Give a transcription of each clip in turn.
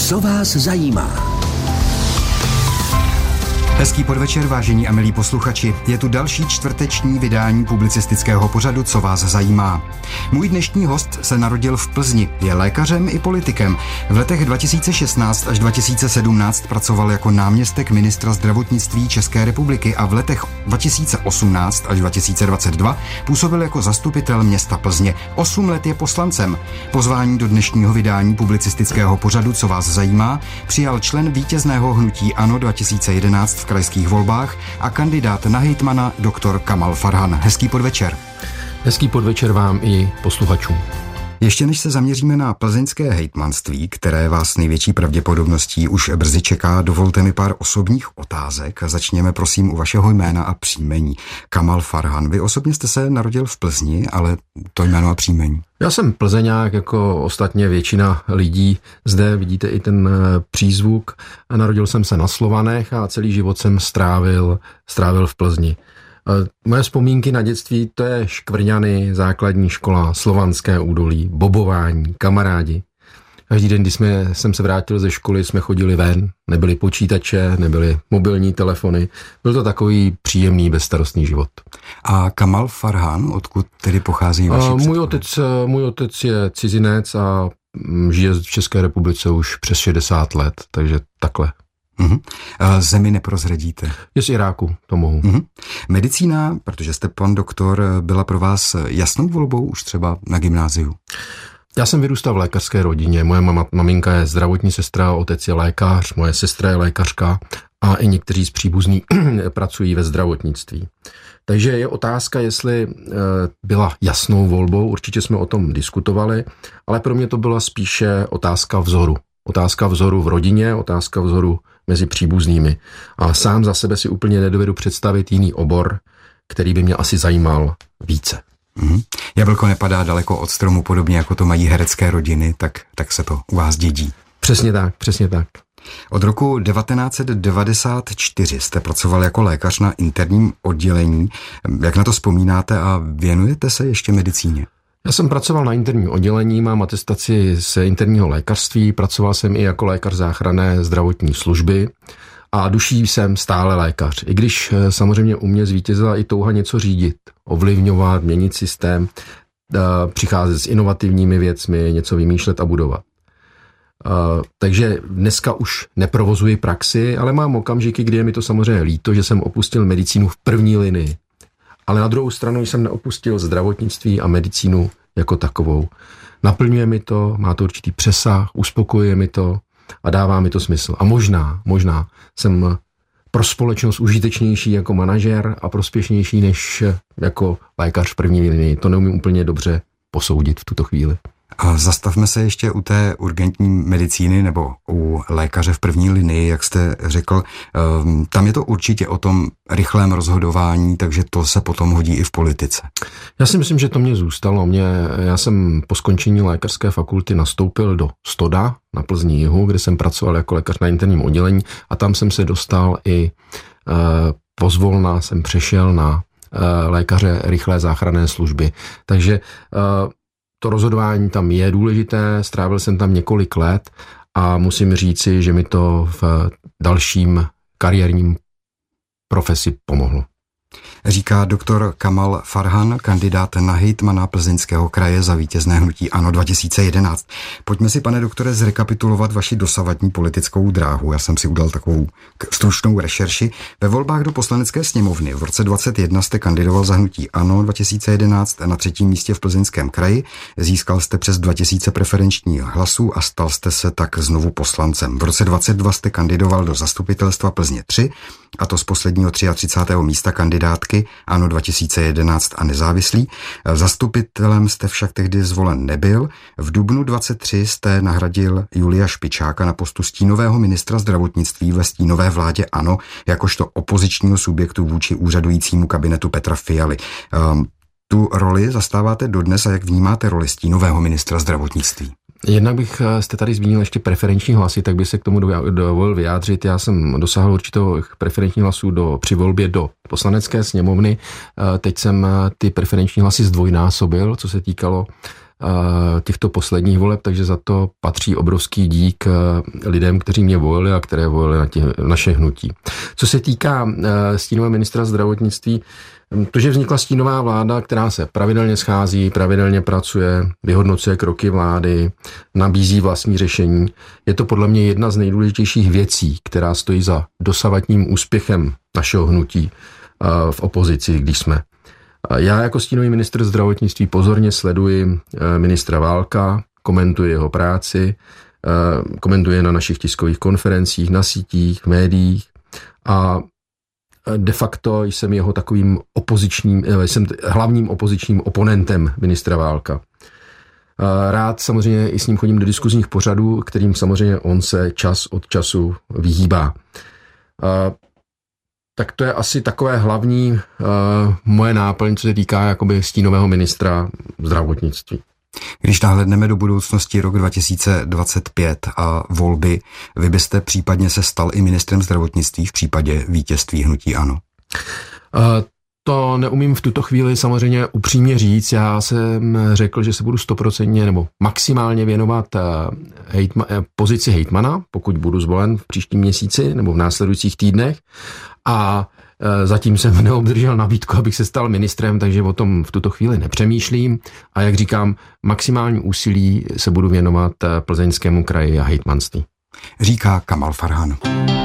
Co vás zajímá? Hezký podvečer, vážení a milí posluchači. Je tu další čtvrteční vydání publicistického pořadu Co vás zajímá. Můj dnešní host se narodil v Plzni, je lékařem i politikem. V letech 2016 až 2017 pracoval jako náměstek ministra zdravotnictví České republiky a v letech 2018 až 2022 působil jako zastupitel města Plzně. 8 let je poslancem. Pozvání do dnešního vydání publicistického pořadu Co vás zajímá přijal člen vítězného hnutí ANO 2011 v krajských volbách a kandidát na hejtmana doktor Kamal Farhan. Hezký podvečer. Hezký podvečer vám i posluchačům. Ještě než se zaměříme na plzeňské hejtmanství, které vás největší pravděpodobností už brzy čeká, dovolte mi pár osobních otázek. Začněme prosím u vašeho jména a příjmení. Kamal Farhan, vy osobně jste se narodil v Plzni, ale to jméno a příjmení. Já jsem plzeňák, jako ostatně většina lidí. Zde vidíte i ten přízvuk. Narodil jsem se na Slovanech a celý život jsem strávil v Plzni. Moje vzpomínky na dětství, to je Škvrňany, základní škola, Slovanské údolí, bobování, kamarádi. Každý den, když jsem se vrátil ze školy, jsme chodili ven, nebyly počítače, nebyly mobilní telefony. Byl to takový příjemný, bezstarostný život. A Kamal Farhan, odkud tedy pochází vaši Můj otec je cizinec a žije v České republice už přes 60 let, takže takhle. Uhum. Zemi neprozradíte? Je z Iráku, to mohu. Medicína, protože jste pan doktor, byla pro vás jasnou volbou už třeba na gymnáziu? Já jsem vyrůstal v lékařské rodině. Moje maminka je zdravotní sestra, otec je lékař, moje sestra je lékařka a i někteří z příbuzných pracují ve zdravotnictví. Takže je otázka, jestli byla jasnou volbou, určitě jsme o tom diskutovali, ale pro mě to byla spíše otázka vzoru. Otázka vzoru v rodině, otázka vzoru mezi příbuznými. A sám za sebe si úplně nedovedu představit jiný obor, který by mě asi zajímal více. Jablko nepadá daleko od stromu, podobně jako to mají herecké rodiny, tak se to u vás dědí. Přesně tak. Od roku 1994 jste pracoval jako lékař na interním oddělení. Jak na to vzpomínáte a věnujete se ještě medicíně? Já jsem pracoval na interním oddělení, mám atestaci z interního lékařství, pracoval jsem i jako lékař záchranné zdravotní služby a duší jsem stále lékař. I když samozřejmě u mě zvítězila i touha něco řídit, ovlivňovat, měnit systém, přicházet s inovativními věcmi, něco vymýšlet a budovat. Takže dneska už neprovozuji praxi, ale mám okamžiky, kdy je mi to samozřejmě líto, že jsem opustil medicínu v první linii. Ale na druhou stranu jsem neopustil zdravotnictví a medicínu jako takovou. Naplňuje mi to, má to určitý přesah, uspokojuje mi to a dává mi to smysl. A možná jsem pro společnost užitečnější jako manažer a prospěšnější než jako lékař v první linii. To neumím úplně dobře posoudit v tuto chvíli. A zastavme se ještě u té urgentní medicíny nebo u lékaře v první linii, jak jste řekl. Tam je to určitě o tom rychlém rozhodování, takže to se potom hodí i v politice. Já si myslím, že to mě zůstalo. Já jsem po skončení lékařské fakulty nastoupil do Stoda na Plzni jihu, kde jsem pracoval jako lékař na interním oddělení a tam jsem se dostal i pozvolna jsem přešel na lékaře rychlé záchranné služby. Takže to rozhodování tam je důležité, strávil jsem tam několik let a musím říci, že mi to v dalším kariérním profesi pomohlo. Říká doktor Kamal Farhan, kandidát na hejtmana Plzeňského kraje za vítězné hnutí ANO 2011. Pojďme si, pane doktore, zrekapitulovat vaši dosavadní politickou dráhu. Já jsem si udal takovou stručnou rešerši. Ve volbách do Poslanecké sněmovny v roce 2021 jste kandidoval za hnutí ANO 2011 na 3. místě v Plzeňském kraji. Získal jste přes 2000 preferenčních hlasů a stal jste se tak znovu poslancem. V roce 2022 jste kandidoval do zastupitelstva Plzně 3, a to z posledního 33. místa kandidátky ANO 2011 a nezávislý. Zastupitelem jste však tehdy zvolen nebyl. V dubnu 23 jste nahradil Julia Špičáka na postu stínového ministra zdravotnictví ve stínové vládě ANO jakožto opozičního subjektu vůči úřadujícímu kabinetu Petra Fialy. Tu roli zastáváte dodnes a jak vnímáte roli stínového ministra zdravotnictví? Jednak jste tady zmínil ještě preferenční hlasy, tak bych se k tomu dovolil vyjádřit. Já jsem dosáhl určitou preferenční hlasů při volbě do Poslanecké sněmovny. Teď jsem ty preferenční hlasy zdvojnásobil, co se týkalo těchto posledních voleb, takže za to patří obrovský dík lidem, kteří mě volili a které volili na naše hnutí. Co se týká stínového ministra zdravotnictví, to, že vznikla stínová vláda, která se pravidelně schází, pravidelně pracuje, vyhodnocuje kroky vlády, nabízí vlastní řešení, je to podle mě jedna z nejdůležitějších věcí, která stojí za dosavadním úspěchem našeho hnutí v opozici, když jsme. Já jako stínový ministr zdravotnictví pozorně sleduji ministra Válka, komentuji jeho práci, komentuji na našich tiskových konferencích, na sítích, v médiích a de facto jsem jeho takovým jsem hlavním opozičním oponentem ministra Válka. Rád samozřejmě i s ním chodím do diskuzních pořadů, kterým samozřejmě on se čas od času vyhýbá. Tak to je asi takové hlavní moje náplň, co se týká jakoby stínového ministra zdravotnictví. Když nahlédneme do budoucnosti rok 2025 a volby, vy byste případně se stal i ministrem zdravotnictví v případě vítězství hnutí ANO? To neumím v tuto chvíli samozřejmě upřímně říct. Já jsem řekl, že se budu 100% nebo maximálně věnovat pozici hejtmana, pokud budu zvolen v příštím měsíci nebo v následujících týdnech. A zatím jsem neobdržel nabídku, abych se stal ministrem, takže o tom v tuto chvíli nepřemýšlím. A jak říkám, maximální úsilí se budu věnovat Plzeňskému kraji a hejtmanství. Říká Kamal Farhan.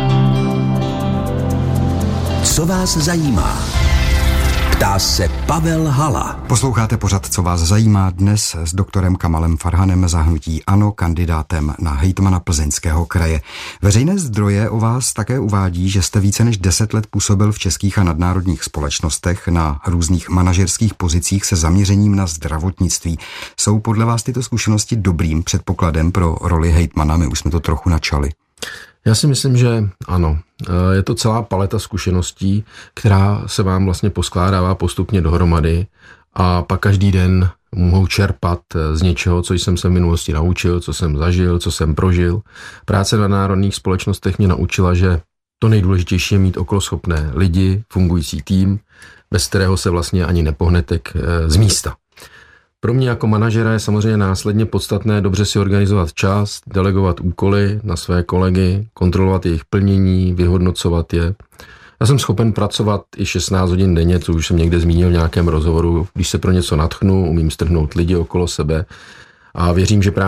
Co vás zajímá? Ptá se Pavel Hala. Posloucháte pořad Co vás zajímá, dnes s doktorem Kamalem Farhanem za hnutí ANO, kandidátem na hejtmana Plzeňského kraje. Veřejné zdroje o vás také uvádí, že jste více než 10 let působil v českých a nadnárodních společnostech na různých manažerských pozicích se zaměřením na zdravotnictví. Jsou podle vás tyto zkušenosti dobrým předpokladem pro roli hejtmana? My už jsme to trochu načali. Já si myslím, že ano. Je to celá paleta zkušeností, která se vám vlastně poskládává postupně dohromady a pak každý den mohou čerpat z něčeho, co jsem se v minulosti naučil, co jsem zažil, co jsem prožil. Práce na národních společnostech mě naučila, že to nejdůležitější je mít okolo schopné lidi, fungující tým, bez kterého se vlastně ani nepohnete z místa. Pro mě jako manažera je samozřejmě následně podstatné dobře si organizovat čas, delegovat úkoly na své kolegy, kontrolovat jejich plnění, vyhodnocovat je. Já jsem schopen pracovat i 16 hodin denně, co už jsem někde zmínil v nějakém rozhovoru. Když se pro něco nadchnu, umím strhnout lidi okolo sebe a věřím, že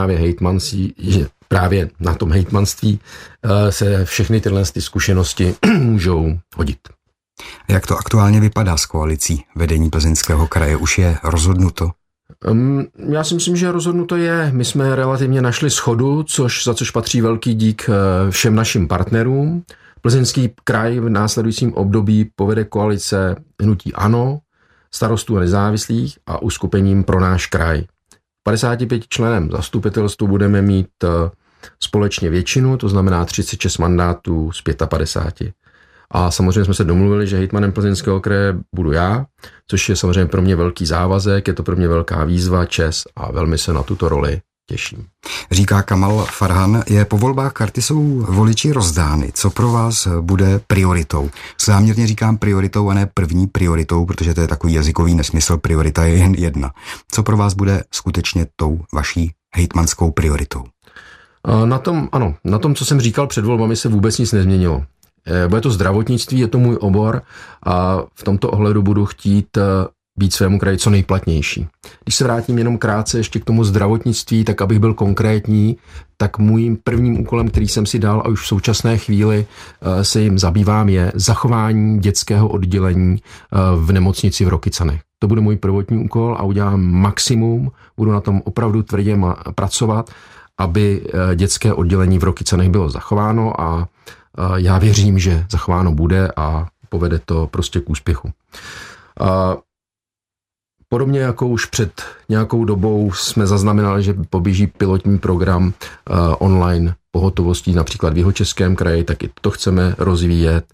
právě na tom hejtmanství se všechny tyhle zkušenosti můžou hodit. Jak to aktuálně vypadá s koalicí vedení Plzeňského kraje? Už je rozhodnuto? Já si myslím, že rozhodnuto je. My jsme relativně našli shodu, za což patří velký dík všem našim partnerům. Plzeňský kraj v následujícím období povede koalice hnutí ANO, Starostů a nezávislých a uskupením Pro náš kraj. 55 členem zastupitelstvu budeme mít společně většinu, to znamená 36 mandátů z 55. A samozřejmě jsme se domluvili, že hejtmanem Plzeňského kraje budu já, což je samozřejmě pro mě velký závazek, je to pro mě velká výzva, čest a velmi se na tuto roli těším. Říká Kamal Farhan, po volbách karty jsou voliči rozdány. Co pro vás bude prioritou? Záměrně říkám prioritou a ne první prioritou, protože to je takový jazykový nesmysl, priorita je jen jedna. Co pro vás bude skutečně tou vaší hejtmanskou prioritou? Na tom, co jsem říkal před volbami, se vůbec nic nezměnilo. Bude to zdravotnictví, je to můj obor a v tomto ohledu budu chtít být svému kraji co nejplatnější. Když se vrátím jenom krátce ještě k tomu zdravotnictví, tak abych byl konkrétní, tak můj prvním úkolem, který jsem si dal a už v současné chvíli se jim zabývám, je zachování dětského oddělení v nemocnici v Rokycanech. To bude můj prvotní úkol a udělám maximum, budu na tom opravdu tvrdě pracovat, aby dětské oddělení v Rokycanech bylo zachováno a já věřím, že zachováno bude a povede to prostě k úspěchu. Podobně jako už před nějakou dobou jsme zaznamenali, že poběží pilotní program online pohotovostí například v Jihočeském kraji, tak i to chceme rozvíjet.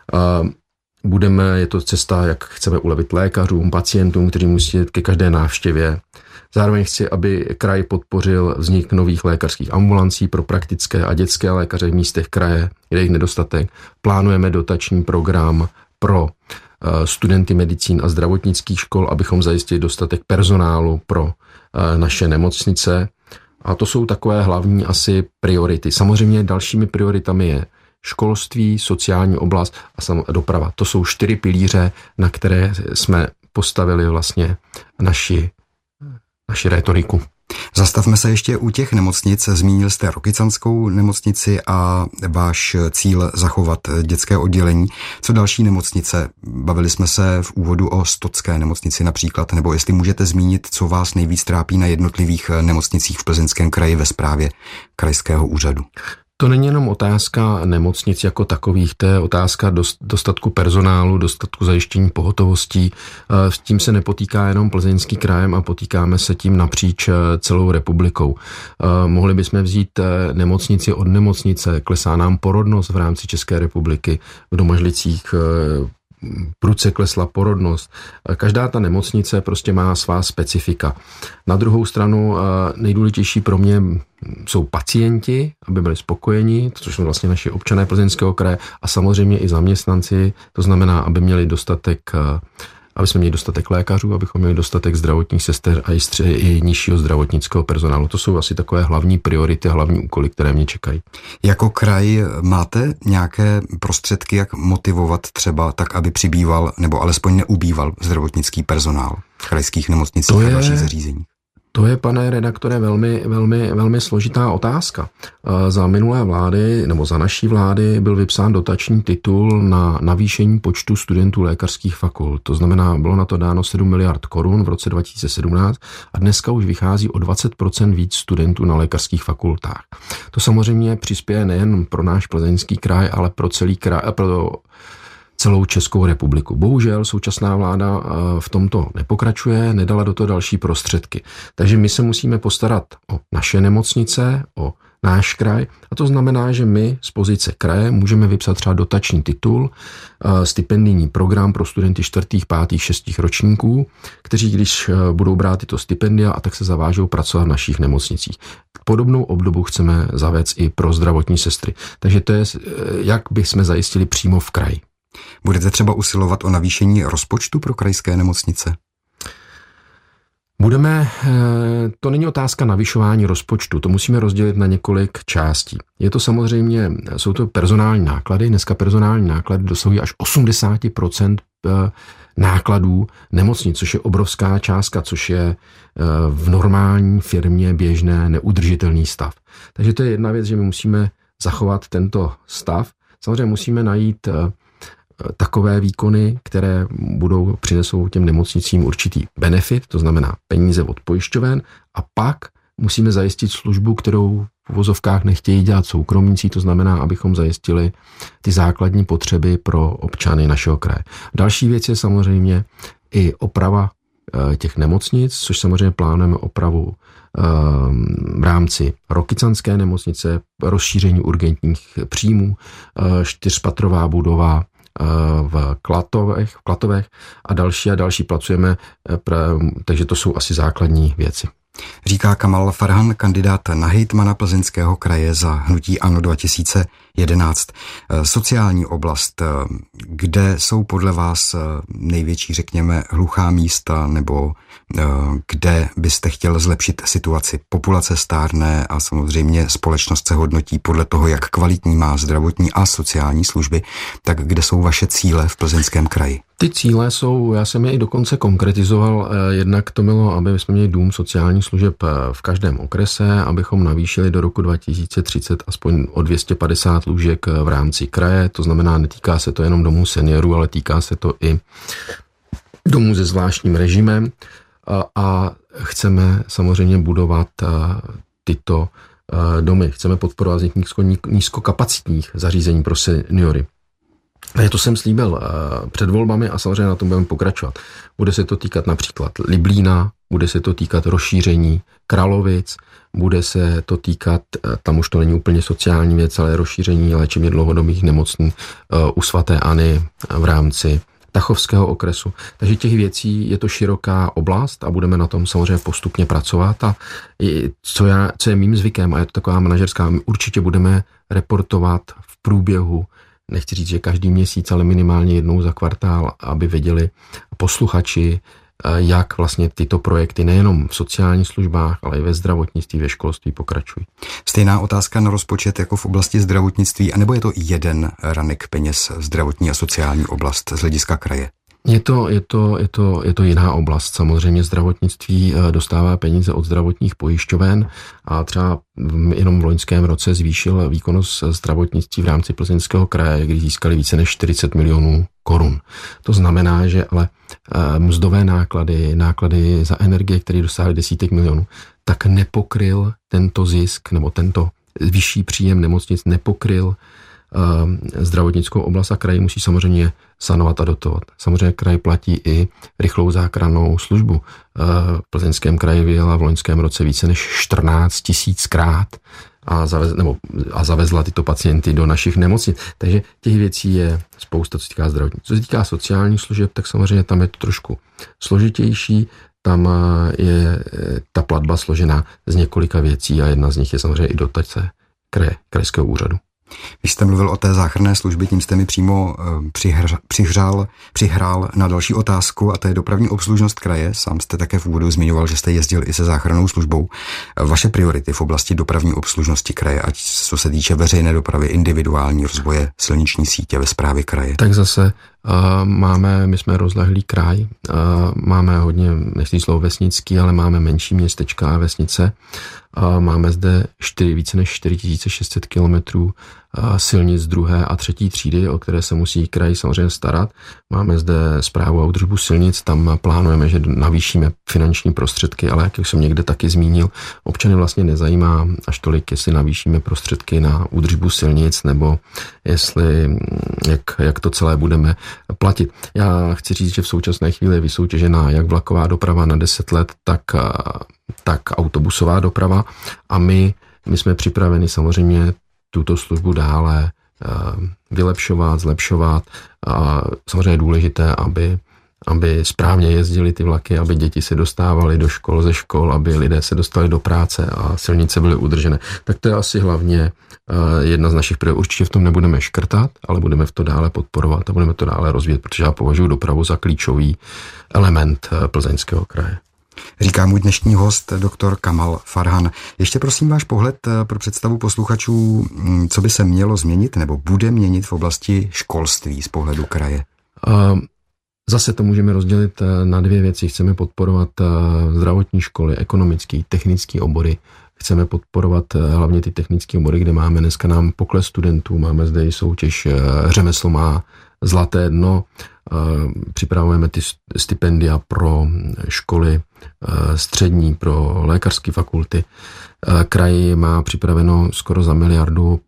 Je to cesta, jak chceme ulevit lékařům, pacientům, kteří musí jít ke každé návštěvě. Zároveň chci, aby kraj podpořil vznik nových lékařských ambulancí pro praktické a dětské lékaře v místech kraje, kde je jich nedostatek. Plánujeme dotační program pro studenty medicín a zdravotnických škol, abychom zajistili dostatek personálu pro naše nemocnice. A to jsou takové hlavní asi priority. Samozřejmě dalšími prioritami je školství, sociální oblast a doprava. To jsou 4 pilíře, na které jsme postavili vlastně naši rétoriku. Zastavme se ještě u těch nemocnic. Zmínil jste Rokycanskou nemocnici a váš cíl zachovat dětské oddělení. Co další nemocnice? Bavili jsme se v úvodu o Stocké nemocnici například, nebo jestli můžete zmínit, co vás nejvíc trápí na jednotlivých nemocnicích v Plzeňském kraji ve správě krajského úřadu. To není jenom otázka nemocnic jako takových, to je otázka dostatku personálu, dostatku zajištění pohotovostí. S tím se nepotýká jenom Plzeňský krajem a potýkáme se tím napříč celou republikou. Mohli bychom vzít nemocnici od nemocnice, klesá nám porodnost v rámci České republiky, v Domažlicích prudce klesla porodnost. Každá ta nemocnice prostě má svá specifika. Na druhou stranu nejdůležitější pro mě jsou pacienti, aby byli spokojeni, což jsou vlastně naši občané Plzeňského kraje a samozřejmě i zaměstnanci, to znamená, aby jsme měli dostatek lékařů, abychom měli dostatek zdravotních sester a i nižšího zdravotnického personálu. To jsou asi takové hlavní priority, hlavní úkoly, které mě čekají. Jako kraj máte nějaké prostředky, jak motivovat třeba tak, aby přibýval nebo alespoň neubýval zdravotnický personál v krajských nemocnicích a dalších zařízeních? To je, pane redaktore, velmi složitá otázka. Za minulé vlády, nebo za naší vlády, byl vypsán dotační titul na navýšení počtu studentů lékařských fakult. To znamená, bylo na to dáno 7 miliard korun v roce 2017 a dneska už vychází o 20% víc studentů na lékařských fakultách. To samozřejmě přispěje nejen pro náš Plzeňský kraj, ale pro celý kraj, pro celou Českou republiku. Bohužel současná vláda v tomto nepokračuje, nedala do toho další prostředky. Takže my se musíme postarat o naše nemocnice, o náš kraj a to znamená, že my z pozice kraje můžeme vypsat třeba dotační titul, stipendijní program pro studenty 4., 5., 6. ročníků, kteří když budou brát tyto stipendia a tak se zavážou pracovat v našich nemocnicích. Podobnou obdobu chceme zavést i pro zdravotní sestry. Takže to je, jak bychom zajistili přímo v kraji. Budete třeba usilovat o navýšení rozpočtu pro krajské nemocnice? To není otázka navyšování rozpočtu, to musíme rozdělit na několik částí. Jsou to personální náklady, dneska personální náklady dosahují až 80% nákladů nemocnic, což je obrovská částka, což je v normální firmě běžné neudržitelný stav. Takže to je jedna věc, že my musíme zachovat tento stav. Samozřejmě musíme najít takové výkony, které přinesou těm nemocnicím určitý benefit, to znamená peníze od pojišťoven a pak musíme zajistit službu, kterou v uvozovkách nechtějí dělat soukromníci, to znamená, abychom zajistili ty základní potřeby pro občany našeho kraje. Další věc je samozřejmě i oprava těch nemocnic, což samozřejmě plánujeme opravu v rámci Rokycanské nemocnice, rozšíření urgentních příjmů, 4patrová budova v Klatovech a další pracujeme, takže to jsou asi základní věci. Říká Kamal Farhan, kandidát na hejtmana Plzeňského kraje za hnutí ANO 2011. Sociální oblast, kde jsou podle vás největší, řekněme, hluchá místa, nebo kde byste chtěl zlepšit situaci? Populace stárne a samozřejmě společnost se hodnotí podle toho, jak kvalitní má zdravotní a sociální služby. Tak kde jsou vaše cíle v Plzeňském kraji? Ty cíle jsou, já jsem je i dokonce konkretizoval, jednak to bylo, aby jsme měli dům sociálních služeb v každém okrese, abychom navýšili do roku 2030 aspoň o 250 lůžek v rámci kraje, to znamená, netýká se to jenom domů seniorů, ale týká se to i domů se zvláštním režimem a chceme samozřejmě budovat tyto domy, chceme podporovat vznik nízkokapacitních zařízení pro seniory. To jsem slíbil před volbami a samozřejmě na tom budeme pokračovat. Bude se to týkat například Liblína, bude se to týkat rozšíření Kralovic, bude se to týkat, tam už to není úplně sociální věc, ale rozšíření léčebně dlouhodobých nemocní u svaté Anny v rámci Tachovského okresu. Takže těch věcí je to široká oblast a budeme na tom samozřejmě postupně pracovat a co je mým zvykem, a je to taková manažerská, my určitě budeme reportovat v průběhu, nechci říct, že každý měsíc, ale minimálně jednou za kvartál, aby věděli posluchači, jak vlastně tyto projekty nejenom v sociálních službách, ale i ve zdravotnictví, ve školství pokračují. Stejná otázka na rozpočet jako v oblasti zdravotnictví, anebo je to jeden ranek peněz zdravotní a sociální oblast z hlediska kraje? Je to jiná oblast. Samozřejmě zdravotnictví dostává peníze od zdravotních pojišťoven a třeba jenom v loňském roce zvýšil výkonnost zdravotnictví v rámci Plzeňského kraje, kdy získali více než 40 milionů korun. To znamená, že ale mzdové náklady za energie, které dosáhly desítek milionů, tak nepokryl tento zisk nebo tento vyšší příjem nemocnic nepokryl zdravotnickou oblast a kraj musí samozřejmě sanovat a dotovat. Samozřejmě kraj platí i rychlou záchrannou službu. V Plzeňském kraji vyjela v loňském roce více než 14 000krát a zavezla tyto pacienty do našich nemocnic. Takže těch věcí je spousta, co se týká zdravotnictví. Co se týká sociálních služeb, tak samozřejmě tam je to trošku složitější. Tam je ta platba složená z několika věcí a jedna z nich je samozřejmě i dotace krajského úřadu. Když jste mluvil o té záchranné službě, tím jste mi přímo přihrál na další otázku, a to je dopravní obslužnost kraje. Sám jste také v úvodu zmiňoval, že jste jezdil i se záchrannou službou. Vaše priority v oblasti dopravní obslužnosti kraje, ať co se týče veřejné dopravy, individuální rozvoje silniční sítě ve správě kraje? Tak zase my jsme rozlehlý kraj, máme hodně, nechci slovo vesnický, ale máme menší městečka a vesnice. Máme zde více než 4600 kilometrů silnic druhé a třetí třídy, o které se musí kraj samozřejmě starat. Máme zde správu a údržbu silnic, tam plánujeme, že navýšíme finanční prostředky, ale jak jsem někde taky zmínil, občany vlastně nezajímá až tolik, jestli navýšíme prostředky na údržbu silnic, nebo jak to celé budeme platit. Já chci říct, že v současné chvíli je vysoutěžená jak vlaková doprava na 10 let, tak autobusová doprava a my jsme připraveni samozřejmě tuto službu dále vylepšovat, zlepšovat a samozřejmě je důležité, aby správně jezdily ty vlaky, aby děti se dostávaly do škol, ze škol, aby lidé se dostali do práce a silnice byly udržené. Tak to je asi hlavně jedna z našich priorit. Určitě v tom nebudeme škrtat, ale budeme v to dále podporovat a budeme to dále rozvíjet, protože já považuji dopravu za klíčový element Plzeňského kraje. Říká můj dnešní host, doktor Kamal Farhan. Ještě prosím váš pohled pro představu posluchačů, co by se mělo změnit nebo bude měnit v oblasti školství z pohledu kraje. Zase to můžeme rozdělit na dvě věci. Chceme podporovat zdravotní školy, ekonomické, technické obory. Chceme podporovat hlavně ty technické obory, kde máme dneska nám pokles studentů. Máme zde i soutěž Řemeslo má zlaté dno. Připravujeme ty stipendia pro školy střední, pro lékařské fakulty. Kraj má připraveno skoro za miliardu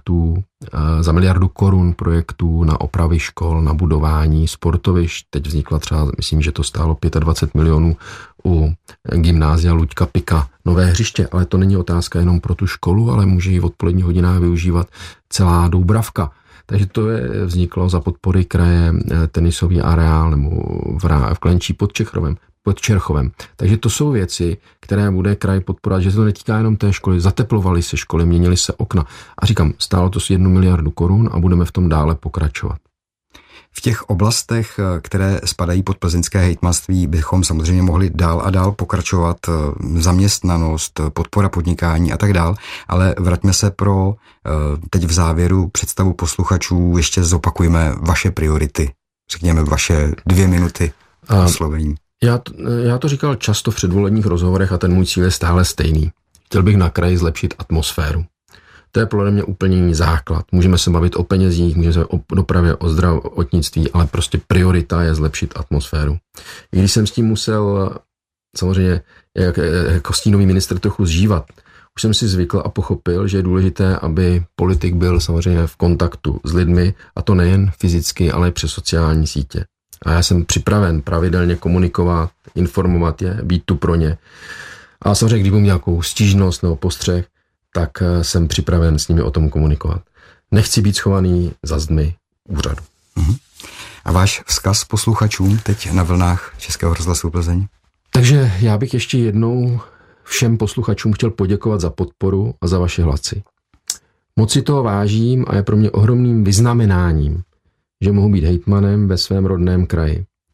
korun projektů na opravy škol, na budování sportovišť. Teď vznikla třeba, myslím, že to stálo 25 milionů u gymnázia Luďka Pika nové hřiště, ale to není otázka jenom pro tu školu, ale může ji v odpoledních hodinách využívat celá Doubravka. Takže to vzniklo za podpory kraje tenisový areál nebo v Klenčí pod Čerchovem. Takže to jsou věci, které bude kraj podporovat, že se to netýká jenom té školy. Zateplovaly se školy, měnily se okna. A říkám, stálo to 1 miliardu korun a budeme v tom dále pokračovat. V těch oblastech, které spadají pod plzeňské hejtmanství, bychom samozřejmě mohli dál a dál pokračovat, zaměstnanost, podpora podnikání a tak dál, ale vraťme se teď v závěru představu posluchačů, ještě zopakujme vaše priority, řekněme vaše 2 minuty oslovení. Já to říkal často v předvolebních rozhovorech a ten můj cíl je stále stejný. Chtěl bych na kraji zlepšit atmosféru. To je podle mě úplně jiný základ. Můžeme se bavit o penězích, můžeme se o dopravě, o zdravotnictví, ale prostě priorita je zlepšit atmosféru. I když jsem s tím musel samozřejmě jako stínový ministr trochu zžívat, už jsem si zvykl a pochopil, že je důležité, aby politik byl samozřejmě v kontaktu s lidmi, a to nejen fyzicky, ale i přes sociální sítě. A já jsem připraven pravidelně komunikovat, informovat je, být tu pro ně. A samozřejmě, když budu mít nějakou stížnost nebo postřeh, tak jsem připraven s nimi o tom komunikovat. Nechci být schovaný za zdmi úřadu. A váš vzkaz posluchačům teď na vlnách Českého rozhlasu Plzeň? Takže já bych ještě jednou všem posluchačům chtěl poděkovat za podporu a za vaše hlasy. Moc si toho vážím a je pro mě ohromným vyznamenáním, že mohu být hejtmanem ve svém rodném kraji.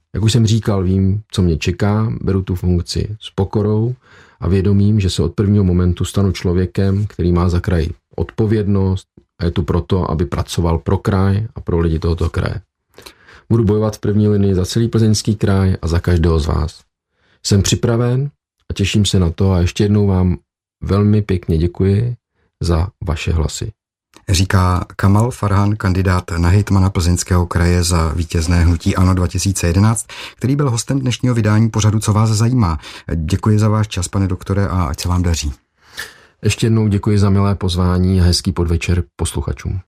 Jak už jsem říkal, vím, co mě čeká, beru tu funkci s pokorou a vědomím, že se od prvního momentu stanu člověkem, který má za kraj odpovědnost a je tu proto, aby pracoval pro kraj a pro lidi tohoto kraje. Budu bojovat v první linii za celý Plzeňský kraj a za každého z vás. Jsem připraven a těším se na to a ještě jednou vám velmi pěkně děkuji za vaše hlasy. Říká Kamal Farhan, kandidát na hejtmana Plzeňského kraje za vítězné hnutí ANO 2011, který byl hostem dnešního vydání pořadu Co vás zajímá. Děkuji za váš čas, pane doktore, a ať se vám daří. Ještě jednou děkuji za milé pozvání a hezký podvečer posluchačům.